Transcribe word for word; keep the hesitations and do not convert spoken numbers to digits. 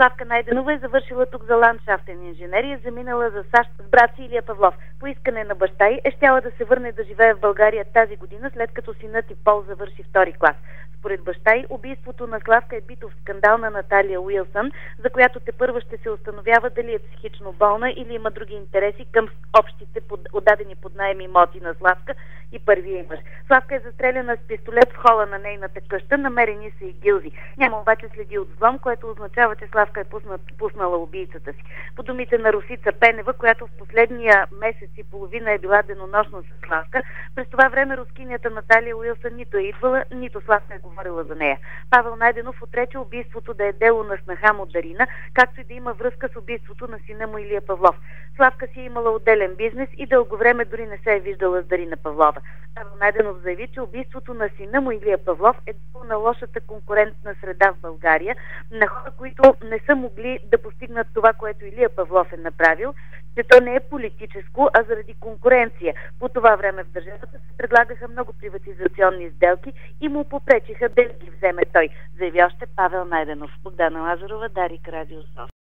Славка Найденова е завършила тук за ландшафтен инженер и е заминала за САЩ с брат си Илия Павлов. По искане на баща й е щяла да се върне да живее в България тази година, след като синът и Пол завърши втори клас. Според баща й, убийството на Славка е битов скандал на Наталия Уилсън, за която тепърва ще се установява дали е психично болна или има други интереси към общите под, отдадени под наем имоти на Славка и първия мъж. Славка е застреляна с пистолет в хола на нейната къща, намерени са и гилзи. Няма обаче следи от взлом, което означава, че Славка е пуснат, пуснала убийцата си. По думите на Росица Пенева, която в последния месец и половина е била денонощна с Славка, през това време рускинята Наталия Уилсън нито е идвала, нито Славка е говорила за нея. Павел Найденов отрече убийството да е дело на снаха му Дарина, както и да има връзка с убийството на сина му Илия Павлов. Славка си е имала отделен бизнес и дълго време дори не се е виждала с Дарина Павлова. Павел Найденов заяви, че убийството на сина му Илия Павлов е дело на лошата конкурентна среда в България, на хора, които не са могли да постигнат това, което Илия Павлов е направил, че то не е политическо, а заради конкуренция. По това време в държавата се предлагаха много приватизационни сделки и му попречиха да ги вземе той, заяви още Павел Найденов. Богдана Лазарова, Дарик, Радио София.